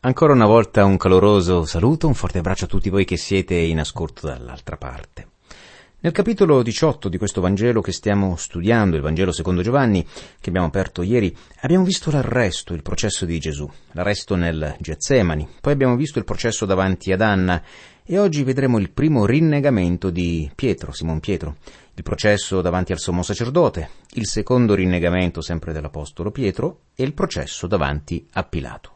Ancora una volta un caloroso saluto, un forte abbraccio a tutti voi che siete in ascolto dall'altra parte. Nel capitolo 18 di questo Vangelo che stiamo studiando, il Vangelo secondo Giovanni, che abbiamo aperto ieri, abbiamo visto l'arresto, il processo di Gesù, l'arresto nel Getsemani, poi abbiamo visto il processo davanti ad Anna e oggi vedremo il primo rinnegamento di Pietro, Simon Pietro, il processo davanti al sommo sacerdote, il secondo rinnegamento sempre dell'apostolo Pietro e il processo davanti a Pilato.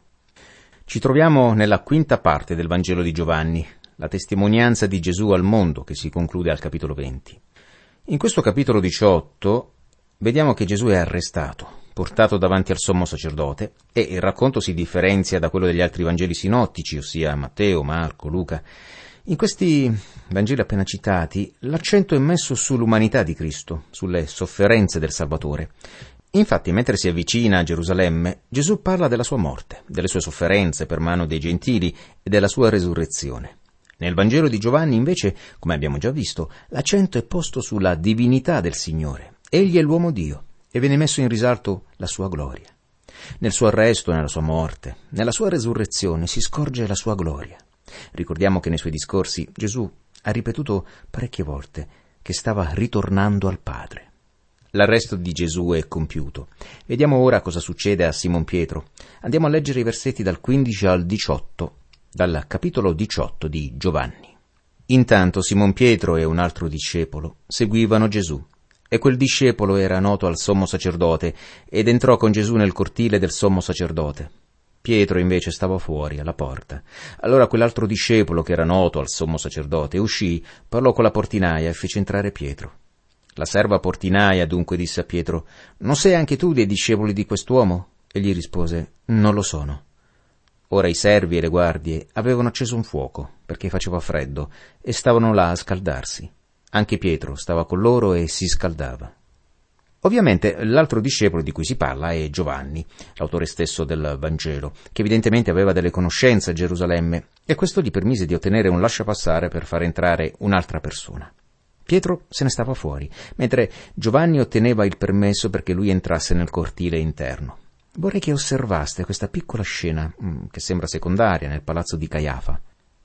Ci troviamo nella quinta parte del Vangelo di Giovanni, la testimonianza di Gesù al mondo, che si conclude al capitolo 20. In questo capitolo 18 vediamo che Gesù è arrestato, portato davanti al sommo sacerdote, e il racconto si differenzia da quello degli altri Vangeli sinottici, ossia Matteo, Marco, Luca. In questi Vangeli appena citati, l'accento è messo sull'umanità di Cristo, sulle sofferenze del Salvatore. Infatti, mentre si avvicina a Gerusalemme, Gesù parla della sua morte, delle sue sofferenze per mano dei gentili e della sua resurrezione. Nel Vangelo di Giovanni, invece, come abbiamo già visto, l'accento è posto sulla divinità del Signore. Egli è l'uomo Dio e viene messo in risalto la sua gloria. Nel suo arresto, nella sua morte, nella sua resurrezione si scorge la sua gloria. Ricordiamo che nei suoi discorsi Gesù ha ripetuto parecchie volte che stava ritornando al Padre. L'arresto di Gesù è compiuto. Vediamo ora cosa succede a Simon Pietro. Andiamo a leggere i versetti dal 15 al 18, dal capitolo 18 di Giovanni. Intanto Simon Pietro e un altro discepolo seguivano Gesù, e quel discepolo era noto al sommo sacerdote ed entrò con Gesù nel cortile del sommo sacerdote. Pietro invece stava fuori, alla porta. Allora quell'altro discepolo che era noto al sommo sacerdote uscì, parlò con la portinaia e fece entrare Pietro. La serva portinaia dunque disse a Pietro: «Non sei anche tu dei discepoli di quest'uomo?» Egli rispose: «Non lo sono». Ora i servi e le guardie avevano acceso un fuoco, perché faceva freddo, e stavano là a scaldarsi. Anche Pietro stava con loro e si scaldava. Ovviamente l'altro discepolo di cui si parla è Giovanni, l'autore stesso del Vangelo, che evidentemente aveva delle conoscenze a Gerusalemme, e questo gli permise di ottenere un lasciapassare per far entrare un'altra persona. Pietro se ne stava fuori, mentre Giovanni otteneva il permesso perché lui entrasse nel cortile interno. Vorrei che osservaste questa piccola scena, che sembra secondaria, nel palazzo di Caiafa.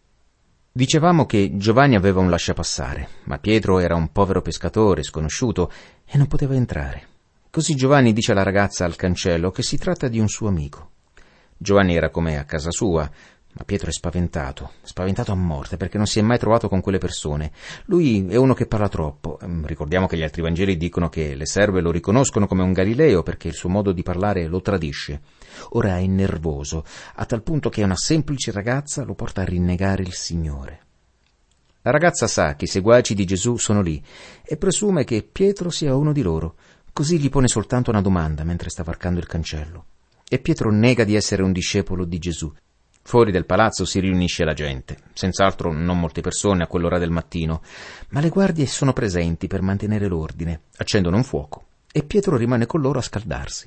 Dicevamo che Giovanni aveva un lasciapassare, ma Pietro era un povero pescatore sconosciuto e non poteva entrare. Così Giovanni dice alla ragazza al cancello che si tratta di un suo amico. Giovanni era come a casa sua, ma Pietro è spaventato a morte, perché non si è mai trovato con quelle persone. Lui è uno che parla troppo. Ricordiamo che gli altri Vangeli dicono che le serve lo riconoscono come un Galileo perché il suo modo di parlare lo tradisce. Ora è nervoso, a tal punto che una semplice ragazza lo porta a rinnegare il Signore. La ragazza sa che i seguaci di Gesù sono lì e presume che Pietro sia uno di loro. Così gli pone soltanto una domanda mentre sta varcando il cancello. E Pietro nega di essere un discepolo di Gesù. Fuori del palazzo si riunisce la gente, senz'altro non molte persone a quell'ora del mattino, ma le guardie sono presenti per mantenere l'ordine, accendono un fuoco e Pietro rimane con loro a scaldarsi.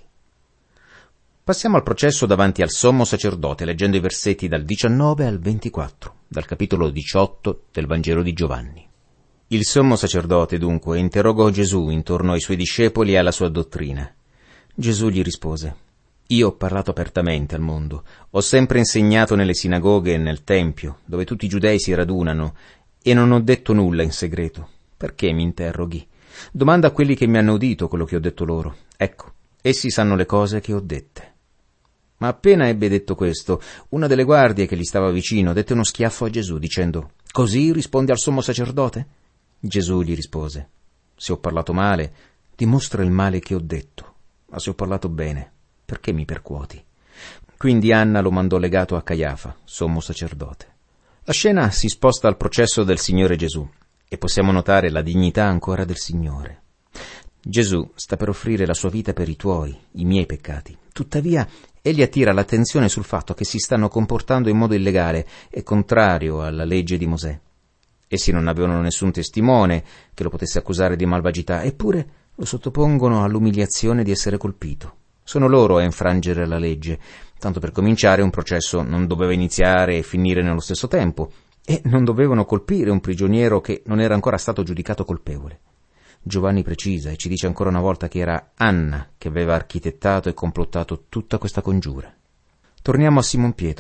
Passiamo al processo davanti al sommo sacerdote, leggendo i versetti dal 19 al 24, dal capitolo 18 del Vangelo di Giovanni. Il sommo sacerdote dunque interrogò Gesù intorno ai suoi discepoli e alla sua dottrina. Gesù gli rispose: «Io ho parlato apertamente al mondo, ho sempre insegnato nelle sinagoghe e nel tempio, dove tutti i giudei si radunano, e non ho detto nulla in segreto. Perché mi interroghi? Domanda a quelli che mi hanno udito quello che ho detto loro. Ecco, essi sanno le cose che ho dette». Ma appena ebbe detto questo, una delle guardie che gli stava vicino dette uno schiaffo a Gesù, dicendo: «Così rispondi al sommo sacerdote?» Gesù gli rispose: «Se ho parlato male, dimostra il male che ho detto, ma se ho parlato bene, perché mi percuoti?» Quindi Anna lo mandò legato a Caiafa, sommo sacerdote. La scena si sposta al processo del Signore Gesù e possiamo notare la dignità ancora del Signore. Gesù sta per offrire la sua vita per i tuoi, i miei peccati. Tuttavia, egli attira l'attenzione sul fatto che si stanno comportando in modo illegale e contrario alla legge di Mosè. Essi non avevano nessun testimone che lo potesse accusare di malvagità, eppure lo sottopongono all'umiliazione di essere colpito. Sono loro a infrangere la legge. Tanto per cominciare, un processo non doveva iniziare e finire nello stesso tempo, e non dovevano colpire un prigioniero che non era ancora stato giudicato colpevole. Giovanni precisa e ci dice ancora una volta che era Anna che aveva architettato e complottato tutta questa congiura. Torniamo a Simon Pietro.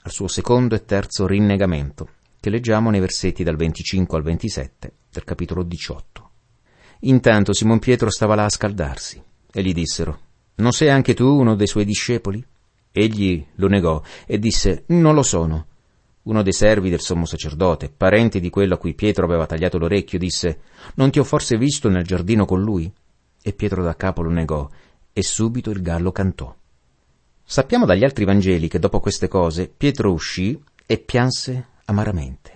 al suo secondo e terzo rinnegamento, che leggiamo nei versetti dal 25 al 27 del capitolo 18. Intanto Simon Pietro stava là a scaldarsi, e gli dissero: «Non sei anche tu uno dei suoi discepoli?» Egli lo negò e disse: «Non lo sono». Uno dei servi del sommo sacerdote, parente di quello a cui Pietro aveva tagliato l'orecchio, disse: «Non ti ho forse visto nel giardino con lui?» E Pietro da capo lo negò, e subito il gallo cantò. Sappiamo dagli altri Vangeli che dopo queste cose Pietro uscì e pianse amaramente.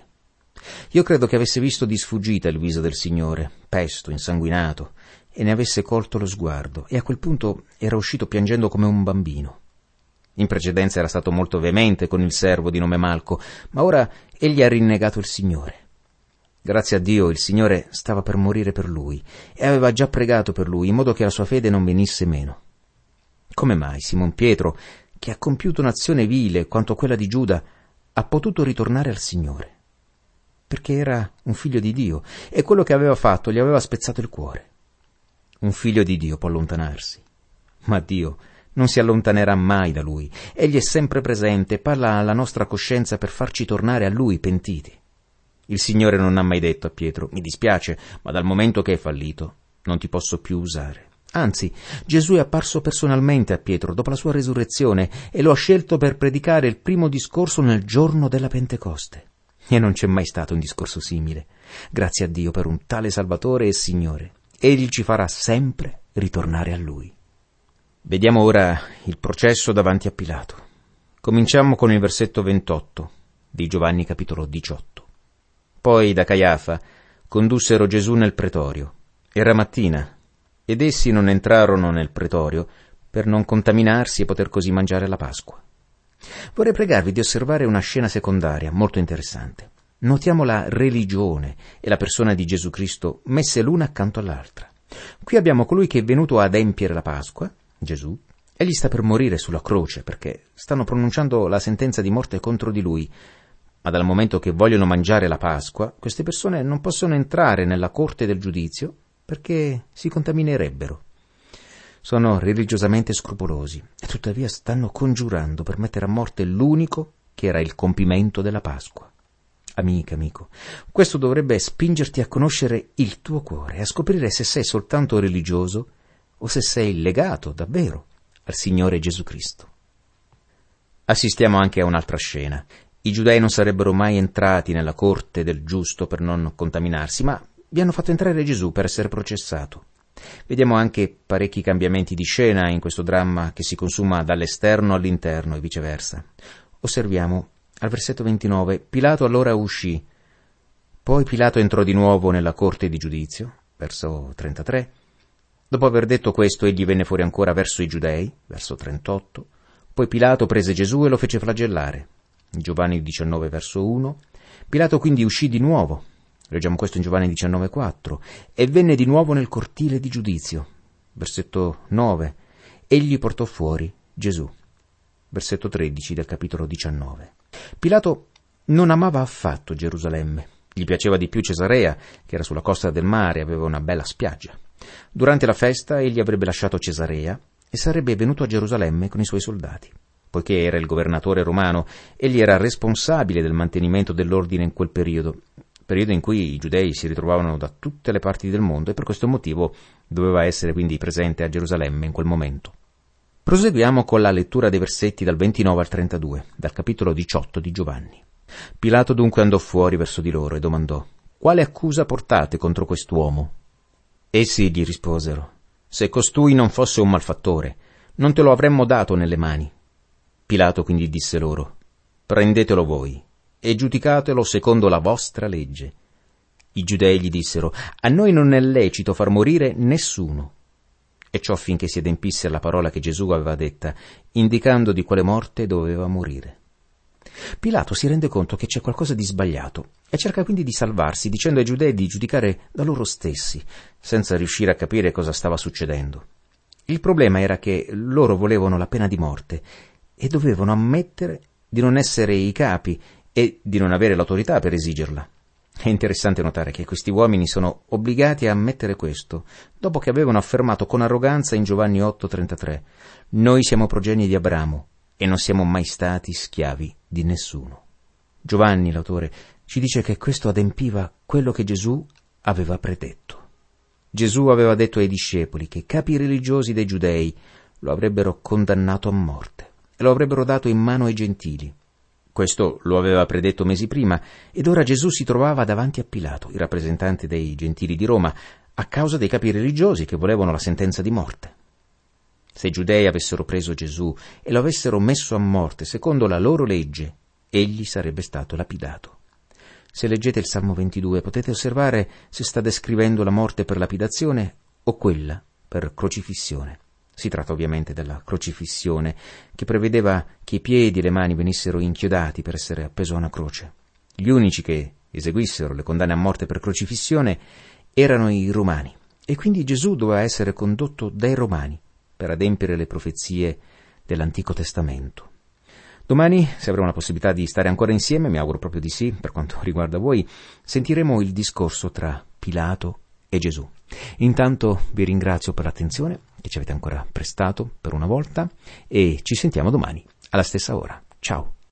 Io credo che avesse visto di sfuggita il viso del Signore, pesto, insanguinato, e ne avesse colto lo sguardo, e a quel punto era uscito piangendo come un bambino. In precedenza era stato molto veemente con il servo di nome Malco, ma ora egli ha rinnegato il Signore. Grazie a Dio il Signore stava per morire per lui, e aveva già pregato per lui, in modo che la sua fede non venisse meno. Come mai Simon Pietro, che ha compiuto un'azione vile quanto quella di Giuda, ha potuto ritornare al Signore? Perché era un figlio di Dio, e quello che aveva fatto gli aveva spezzato il cuore. Un figlio di Dio può allontanarsi, ma Dio non si allontanerà mai da lui. Egli è sempre presente, parla alla nostra coscienza per farci tornare a lui pentiti. Il Signore non ha mai detto a Pietro: «Mi dispiace, ma dal momento che hai fallito non ti posso più usare». Anzi, Gesù è apparso personalmente a Pietro dopo la sua resurrezione e lo ha scelto per predicare il primo discorso nel giorno della Pentecoste. E non c'è mai stato un discorso simile. Grazie a Dio per un tale Salvatore e Signore. Egli ci farà sempre ritornare a Lui. Vediamo ora il processo davanti a Pilato. Cominciamo con il versetto 28 di Giovanni capitolo 18. Poi da Caiafa condussero Gesù nel pretorio. Era mattina, ed essi non entrarono nel pretorio per non contaminarsi e poter così mangiare la Pasqua. Vorrei pregarvi di osservare una scena secondaria molto interessante. Notiamo la religione e la persona di Gesù Cristo messe l'una accanto all'altra. Qui abbiamo colui che è venuto ad adempiere la Pasqua, Gesù. Egli sta per morire sulla croce perché stanno pronunciando la sentenza di morte contro di lui, ma dal momento che vogliono mangiare la Pasqua, queste persone non possono entrare nella corte del giudizio perché si contaminerebbero. Sono religiosamente scrupolosi e tuttavia stanno congiurando per mettere a morte l'unico che era il compimento della Pasqua. Amica, amico, questo dovrebbe spingerti a conoscere il tuo cuore e a scoprire se sei soltanto religioso o se sei legato davvero al Signore Gesù Cristo. Assistiamo anche a un'altra scena. I giudei non sarebbero mai entrati nella corte del giusto per non contaminarsi, ma vi hanno fatto entrare Gesù per essere processato. Vediamo anche parecchi cambiamenti di scena in questo dramma che si consuma dall'esterno all'interno e viceversa. Osserviamo al versetto 29, Pilato allora uscì. Poi Pilato entrò di nuovo nella corte di giudizio, verso 33. Dopo aver detto questo, egli venne fuori ancora verso i giudei, verso 38. Poi Pilato prese Gesù e lo fece flagellare. Giovanni 19, verso 1. Pilato quindi uscì di nuovo. Leggiamo questo in Giovanni 19, 4. E venne di nuovo nel cortile di giudizio. Versetto 9. Egli portò fuori Gesù. Versetto 13 del capitolo 19. Pilato non amava affatto Gerusalemme. Gli piaceva di più Cesarea, che era sulla costa del mare e aveva una bella spiaggia. Durante la festa egli avrebbe lasciato Cesarea e sarebbe venuto a Gerusalemme con i suoi soldati. Poiché era il governatore romano, egli era responsabile del mantenimento dell'ordine in quel periodo in cui i giudei si ritrovavano da tutte le parti del mondo e per questo motivo doveva essere quindi presente a Gerusalemme in quel momento. Proseguiamo con la lettura dei versetti dal 29 al 32, dal capitolo 18 di Giovanni. Pilato dunque andò fuori verso di loro e domandò: «Quale accusa portate contro quest'uomo?» Essi gli risposero: «Se costui non fosse un malfattore, non te lo avremmo dato nelle mani». Pilato quindi disse loro: «Prendetelo voi e giudicatelo secondo la vostra legge». I giudei gli dissero: «A noi non è lecito far morire nessuno». E ciò affinché si adempisse la parola che Gesù aveva detta, indicando di quale morte doveva morire. Pilato si rende conto che c'è qualcosa di sbagliato e cerca quindi di salvarsi, dicendo ai giudei di giudicare da loro stessi, senza riuscire a capire cosa stava succedendo. Il problema era che loro volevano la pena di morte e dovevano ammettere di non essere i capi e di non avere l'autorità per esigerla. È interessante notare che questi uomini sono obbligati a ammettere questo, dopo che avevano affermato con arroganza in Giovanni 8,33: «Noi siamo progenie di Abramo e non siamo mai stati schiavi di nessuno. Giovanni, l'autore, ci dice che questo adempiva quello che Gesù aveva predetto. Gesù aveva detto ai discepoli che i capi religiosi dei giudei lo avrebbero condannato a morte e lo avrebbero dato in mano ai gentili. Questo lo aveva predetto mesi prima, ed ora Gesù si trovava davanti a Pilato, il rappresentante dei gentili di Roma, a causa dei capi religiosi che volevano la sentenza di morte. Se i giudei avessero preso Gesù e lo avessero messo a morte secondo la loro legge, egli sarebbe stato lapidato. Se leggete il Salmo 22 potete osservare se sta descrivendo la morte per lapidazione o quella per crocifissione. Si tratta ovviamente della crocifissione, che prevedeva che i piedi e le mani venissero inchiodati per essere appeso a una croce. Gli unici che eseguissero le condanne a morte per crocifissione erano i romani, e quindi Gesù doveva essere condotto dai romani per adempiere le profezie dell'Antico Testamento. Domani, se avremo la possibilità di stare ancora insieme, mi auguro proprio di sì, per quanto riguarda voi, sentiremo il discorso tra Pilato e Gesù. Intanto vi ringrazio per l'attenzione che ci avete ancora prestato per una volta e ci sentiamo domani alla stessa ora. Ciao!